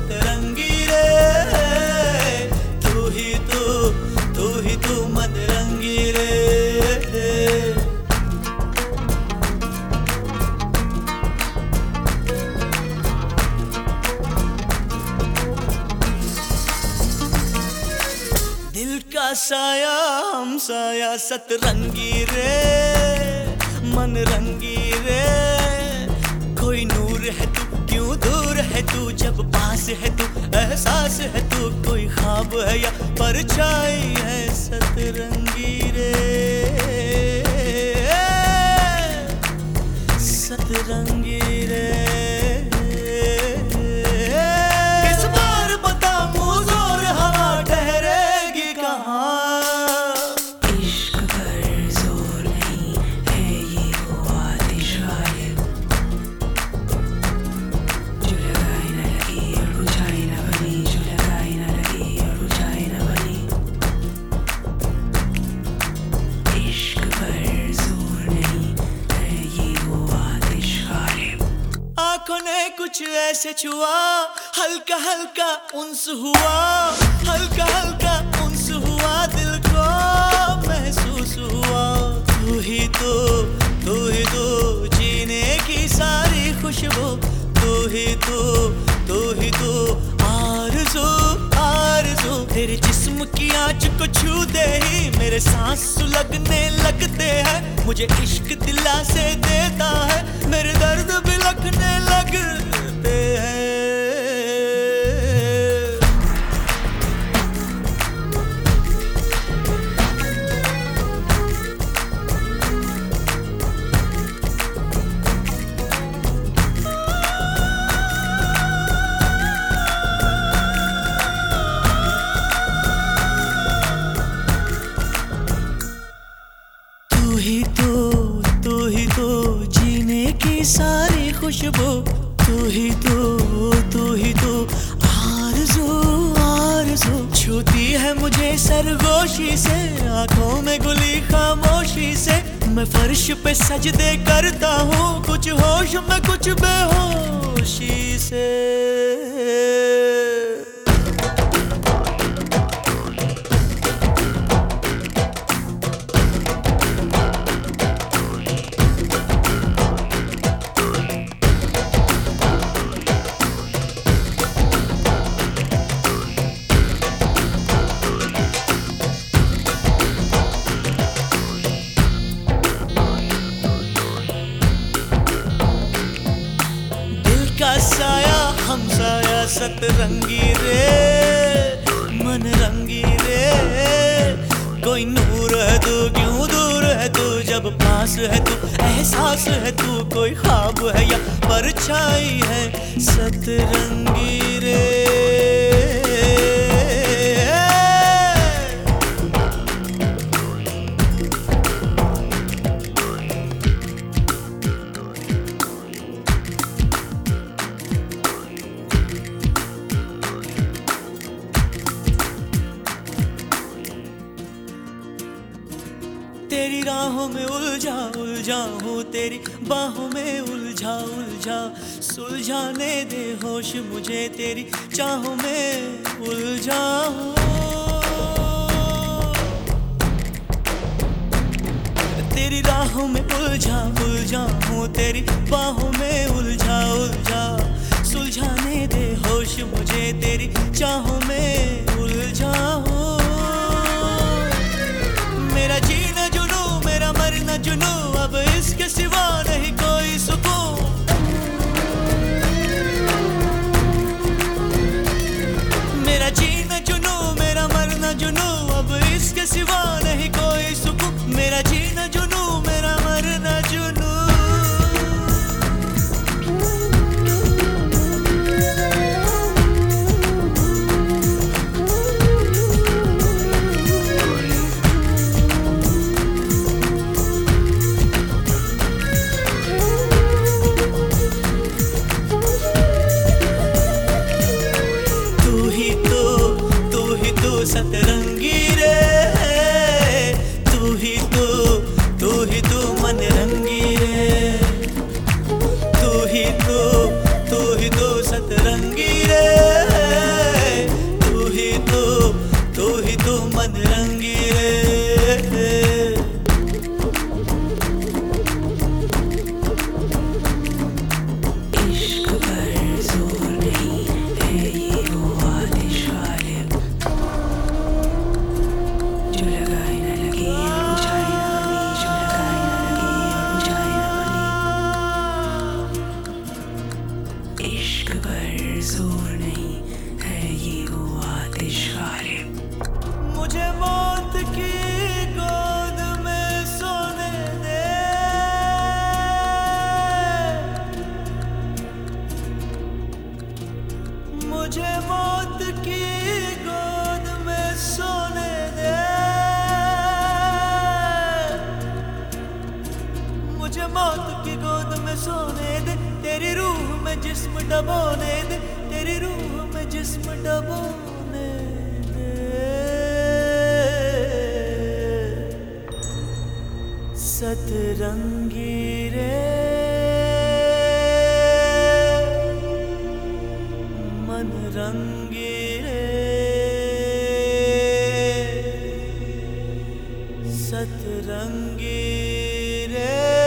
सतरंगी रे। तू ही तू मनरंगी रे। दिल का साया हम साया सतरंगी रे, मन रंगी रे। कोई नूर है तू क्यों दूर है तू, जब पास है तू एहसास है तू। कोई ख्वाब है या परछाई है सतरंगी रे, सतरंगी रे। इस बार बता मुँह जोर हवा ठहरेगी कहाँ। इश्क पर जोर नहीं है ये वो आतिश गालिब, जो लगाई न लगी और बुझाई न बनी, जो लगाई न लगी और बुझाई न बनी। इश्क पर जोर नहीं है ये वो आतिश गालिब। आँखों ने कुछ ऐसे छुआ, हल्का हल्का उन्स हुआ, हल्का हल्का उन्स हुआ। दिल को महसूस हुआ तू ही तो जीने की सारी खुशबू। तू ही तो आरज़ू आरज़ू। तेरे जिस्म की आँच को छू दे ही मेरे सांस सुलगने लगते हैं। मुझे इश्क दिला से देता है, मेरे दर्द भी लगने लगते हैं। तू ही तो जीने की सारी खुशबू। तू ही तो आरज़ू आरज़ू। छूती है मुझे सरगोशी से, आंखों में गुली खामोशी से। मैं फर्श पे सजदे करता हूँ, कुछ होश में कुछ बेहोशी से। का साया हम साया सतरंगी रे, मन रंगी रे। कोई नूर है तू क्यों दूर है तू, जब पास है तू एहसास है तू। कोई ख्वाब है या परछाई है सतरंगी रे। तेरी राहों में उलझा हूँ, तेरी बाहों में उलझा। सुलझाने दे होश मुझे, तेरी चाहों में उलझा हूँ। तेरी राहों में उलझा हूँ, तेरी बाहों में उलझा। सुलझाने दे होश मुझे, तेरी चाहों में उलझा हूँ। मेरा जीना जुनू मेरा मरना जुनू, अब इसके सिवा नहीं कोई सुकून। मेरा जीना जुनू मेरा मरना जुनू, अब इसके सिवा नहीं कोई सुकून। मेरा जीना जुनू मेरा मरना जुनू। सतरंगी रे। तू ही तो मन रंगी रे। तू ही तो सतरंगी रे। मुझे मौत की गोद में सोने दे, मुझे मौत की गोद में सोने दे, तेरी रूह में जिस्म डबोने दे, तेरी रूह में जिस्म डबोने दे। सतरंगी रे मन रंगी रे, सतरंगी रे।